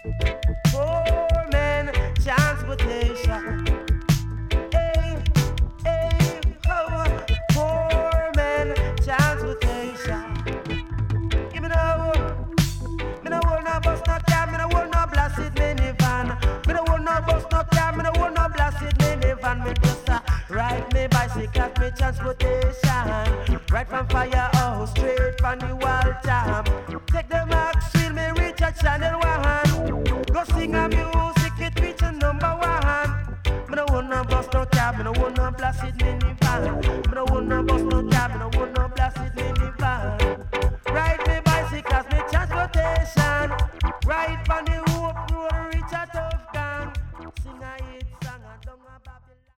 Poor man, transportation. Hey, hey, oh, poor man, transportation. Give me no, me no want no bus, no cab, me no want no blasted minivan. Me no want no bus, no cab, me no want no blasted minivan. Me just ride me bicycle, me transportation. Right from Firehouse, straight from the Waltham. Take the Maxfield, me reach a channel 1. Go sing a music, it reach a number 1. Me no want no bus, no cab, me no want no blasted minivan.